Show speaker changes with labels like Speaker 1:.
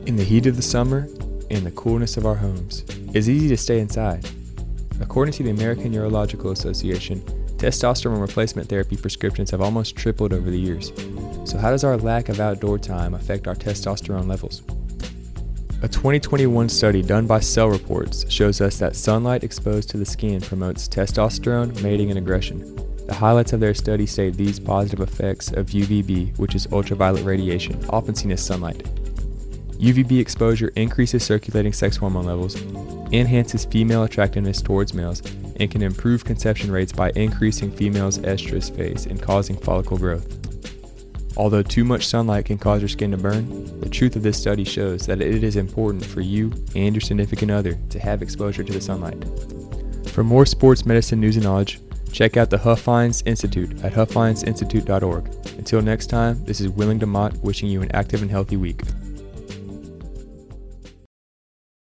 Speaker 1: In the heat of the summer and the coolness of our homes, it's easy to stay inside. According to the American Urological Association, testosterone replacement therapy prescriptions have almost tripled over the years. So how does our lack of outdoor time affect our testosterone levels? A 2021 study done by Cell Reports shows us that sunlight exposed to the skin promotes testosterone, mating, and aggression. The highlights of their study state these positive effects of UVB, which is ultraviolet radiation, often seen as sunlight. UVB exposure increases circulating sex hormone levels, enhances female attractiveness towards males, and can improve conception rates by increasing females' estrus phase and causing follicle growth. Although too much sunlight can cause your skin to burn, the truth of this study shows that it is important for you and your significant other to have exposure to the sunlight. For more sports medicine news and knowledge, check out the Huffines Institute at huffinesinstitute.org. Until next time, this is Willing DeMott wishing you an active and healthy week.